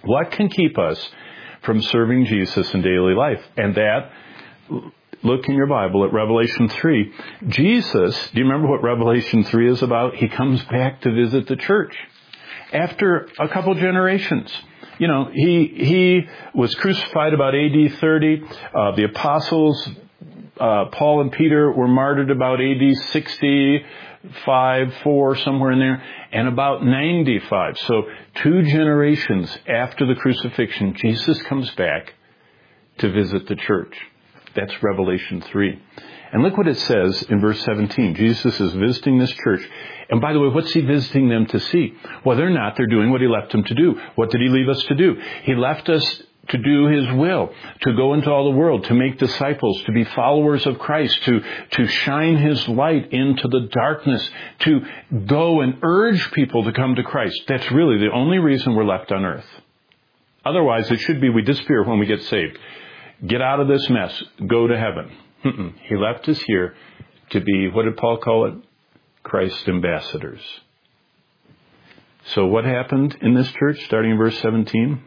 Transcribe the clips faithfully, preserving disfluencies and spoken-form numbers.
What can keep us from serving Jesus in daily life? And that, look in your Bible at Revelation three. Jesus, do you remember what Revelation three is about? He comes back to visit the church after a couple generations. You know, he he was crucified about A D thirty. Uh, the apostles, uh, Paul and Peter, were martyred about A D sixty-five, four, somewhere in there, and about ninety-five. So two generations after the crucifixion, Jesus comes back to visit the church. That's Revelation three. And look what it says in verse seventeen. Jesus is visiting this church. And by the way, what's he visiting them to see? Well, they're not. They're doing what he left them to do. What did he leave us to do? He left us to do his will, to go into all the world, to make disciples, to be followers of Christ, to, to shine his light into the darkness, to go and urge people to come to Christ. That's really the only reason we're left on earth. Otherwise, it should be we disappear when we get saved. Get out of this mess. Go to heaven. Mm-mm. He left us here to be, what did Paul call it? Christ's ambassadors. So what happened in this church, starting in verse seventeen?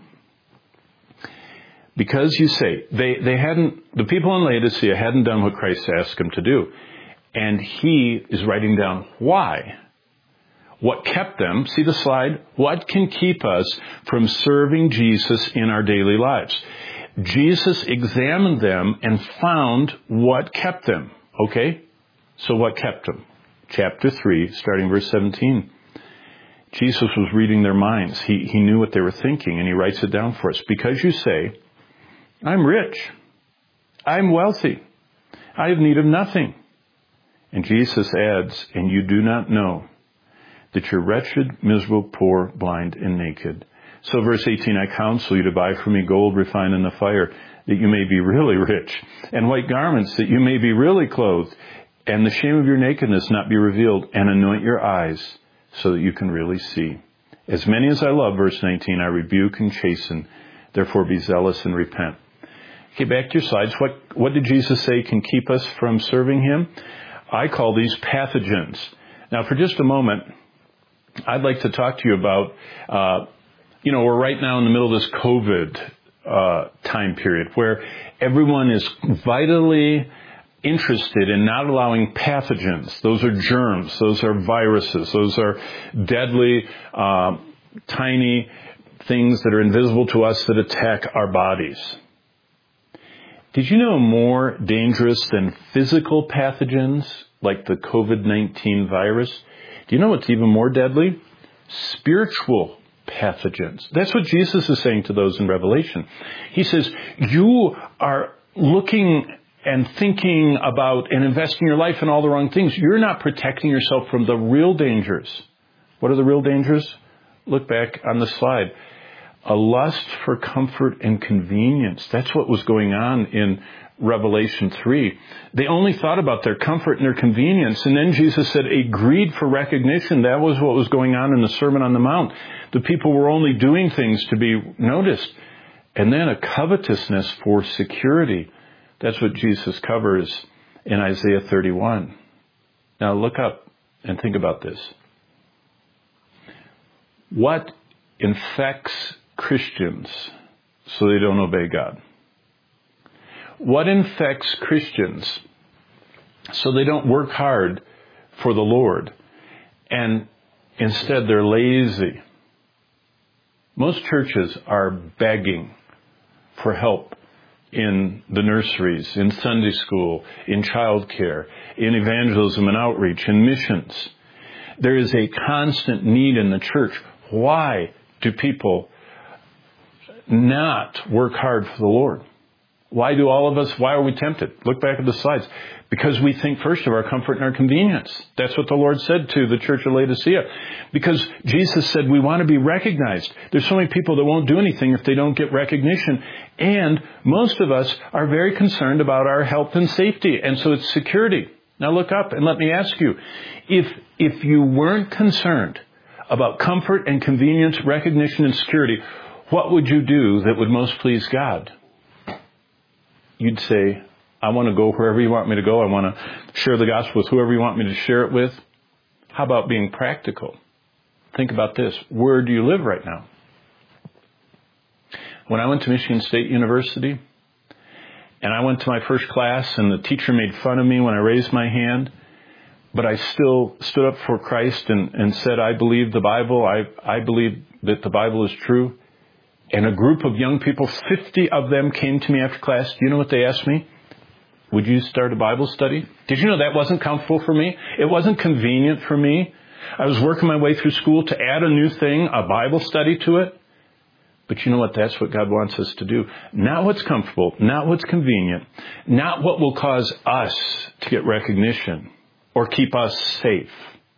Because you say, they, they hadn't, the people in Laodicea hadn't done what Christ asked them to do. And he is writing down why. What kept them, see the slide? What can keep us from serving Jesus in our daily lives? Jesus examined them and found what kept them. Okay? So what kept them? Chapter three, starting verse seventeen. Jesus was reading their minds. He, he knew what they were thinking, and he writes it down for us. Because you say, I'm rich. I'm wealthy. I have need of nothing. And Jesus adds, and you do not know that you're wretched, miserable, poor, blind, and naked. So verse eighteen, I counsel you to buy from me gold refined in the fire, that you may be really rich, and white garments, that you may be really clothed, and the shame of your nakedness not be revealed, and anoint your eyes, so that you can really see. As many as I love, verse nineteen, I rebuke and chasten, therefore be zealous and repent. Okay, back to your slides. What, what did Jesus say can keep us from serving him? I call these pathogens. Now, for just a moment, I'd like to talk to you about, uh, you know, we're right now in the middle of this COVID uh, time period where everyone is vitally interested in not allowing pathogens. Those are germs. Those are viruses. Those are deadly, uh, tiny things that are invisible to us that attack our bodies. Did you know more dangerous than physical pathogens like the COVID nineteen virus? Do you know what's even more deadly? Spiritual pathogens. That's what Jesus is saying to those in Revelation. He says, you are looking and thinking about and investing your life in all the wrong things. You're not protecting yourself from the real dangers. What are the real dangers? Look back on the slide. A lust for comfort and convenience. That's what was going on in Revelation three. They only thought about their comfort and their convenience. And then Jesus said a greed for recognition. That was what was going on in the Sermon on the Mount. The people were only doing things to be noticed. And then a covetousness for security. That's what Jesus covers in Isaiah thirty-one. Now look up and think about this. What infects Christians so they don't obey God? What infects Christians so they don't work hard for the Lord and instead they're lazy? Most churches are begging for help in the nurseries, in Sunday school, in childcare, in evangelism and outreach, in missions. There is a constant need in the church. Why do people not work hard for the Lord? Why do all of us, why are we tempted? Look back at the slides. Because we think first of our comfort and our convenience. That's what the Lord said to the church of Laodicea. Because Jesus said we want to be recognized. There's so many people that won't do anything if they don't get recognition. And most of us are very concerned about our health and safety. And so it's security. Now look up and let me ask you, if, if you weren't concerned about comfort and convenience, recognition and security, what would you do that would most please God? You'd say, I want to go wherever you want me to go. I want to share the gospel with whoever you want me to share it with. How about being practical? Think about this. Where do you live right now? When I went to Michigan State University, and I went to my first class, and the teacher made fun of me when I raised my hand, but I still stood up for Christ and, and said, I believe the Bible. I, I believe that the Bible is true. And a group of young people, fifty of them came to me after class. Do you know what they asked me? Would you start a Bible study? Did you know that wasn't comfortable for me? It wasn't convenient for me. I was working my way through school to add a new thing, a Bible study to it. But you know what? That's what God wants us to do. Not what's comfortable, not what's convenient, not what will cause us to get recognition or keep us safe.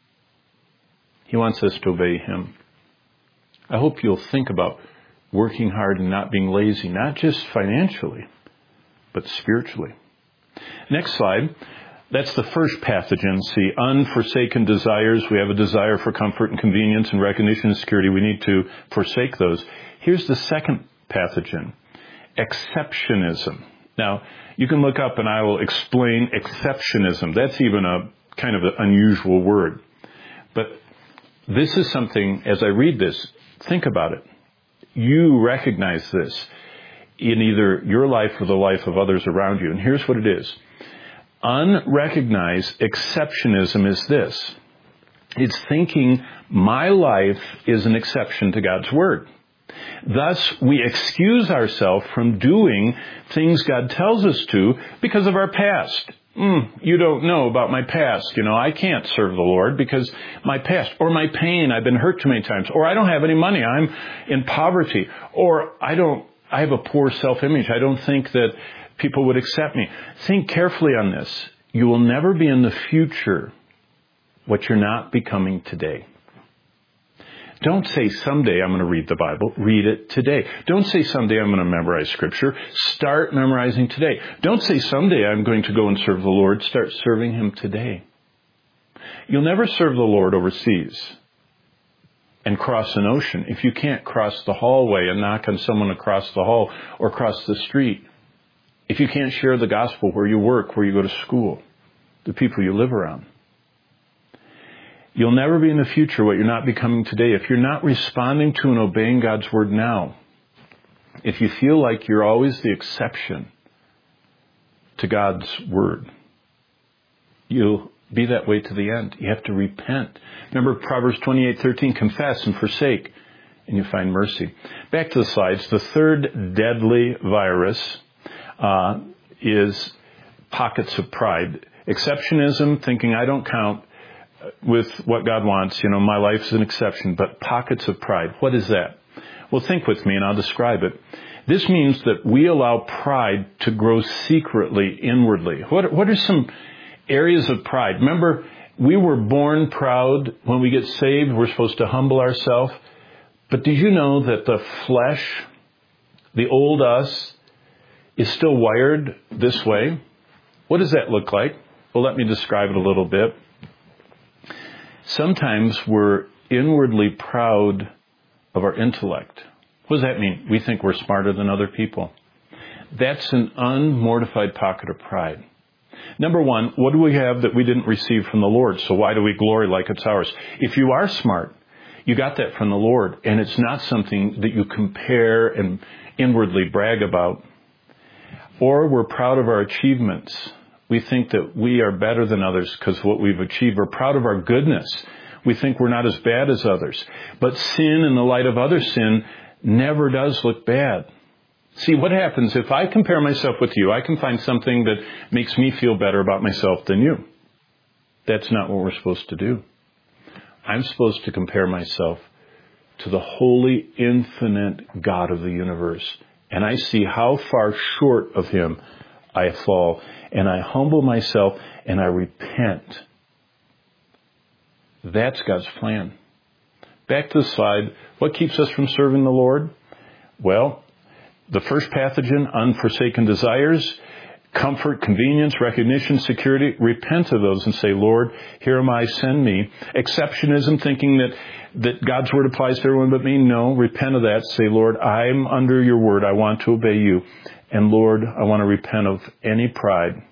He wants us to obey Him. I hope you'll think about working hard and not being lazy, not just financially, but spiritually. Next slide. That's the first pathogen. See, unforsaken desires. We have a desire for comfort and convenience and recognition and security. We need to forsake those. Here's the second pathogen. Exceptionism. Now, you can look up and I will explain exceptionism. That's even a kind of an unusual word. But this is something, as I read this, think about it. You recognize this in either your life or the life of others around you. And here's what it is. Unrecognized exceptionism is this. It's thinking my life is an exception to God's Word. Thus, we excuse ourselves from doing things God tells us to because of our past. Mm, you don't know about my past. You know, I can't serve the Lord because my past, or my pain, I've been hurt too many times, or I don't have any money, I'm in poverty, or I don't, I have a poor self-image. I don't think that people would accept me. Think carefully on this. You will never be in the future what you're not becoming today. Don't say someday I'm going to read the Bible. Read it today. Don't say someday I'm going to memorize Scripture. Start memorizing today. Don't say someday I'm going to go and serve the Lord. Start serving Him today. You'll never serve the Lord overseas and cross an ocean if you can't cross the hallway and knock on someone across the hall or cross the street. If you can't share the gospel where you work, where you go to school, the people you live around. You'll never be in the future what you're not becoming today. If you're not responding to and obeying God's Word now, if you feel like you're always the exception to God's Word, you'll be that way to the end. You have to repent. Remember Proverbs twenty-eight thirteen, confess and forsake, and you find mercy. Back to the slides. The third deadly virus uh, is pockets of pride. Exceptionism, thinking I don't count with what God wants. You know, my life is an exception, but pockets of pride. What is that? Well, think with me and I'll describe it. This means that we allow pride to grow secretly inwardly. What, what are some areas of pride? Remember, we were born proud. When we get saved, we're supposed to humble ourselves. But did you know that the flesh, the old us, is still wired this way? What does that look like? Well, let me describe it a little bit. Sometimes we're inwardly proud of our intellect. What does that mean? We think we're smarter than other people. That's an unmortified pocket of pride. Number one, what do we have that we didn't receive from the Lord? So why do we glory like it's ours? If you are smart, you got that from the Lord, and it's not something that you compare and inwardly brag about. Or we're proud of our achievements. We think that we are better than others because of what we've achieved. We're proud of our goodness. We think we're not as bad as others. But sin in the light of other sin never does look bad. See, what happens if I compare myself with you? I can find something that makes me feel better about myself than you. That's not what we're supposed to do. I'm supposed to compare myself to the holy, infinite God of the universe. And I see how far short of Him I fall. And I humble myself and I repent. That's God's plan. Back to the slide. What keeps us from serving the Lord? Well, the first pathogen, unforsaken desires, comfort, convenience, recognition, security. Repent of those and say, Lord, here am I, send me. Exceptionism, thinking that, that God's Word applies to everyone but me. No, repent of that. Say, Lord, I'm under your Word. I want to obey you. And Lord, I want to repent of any pride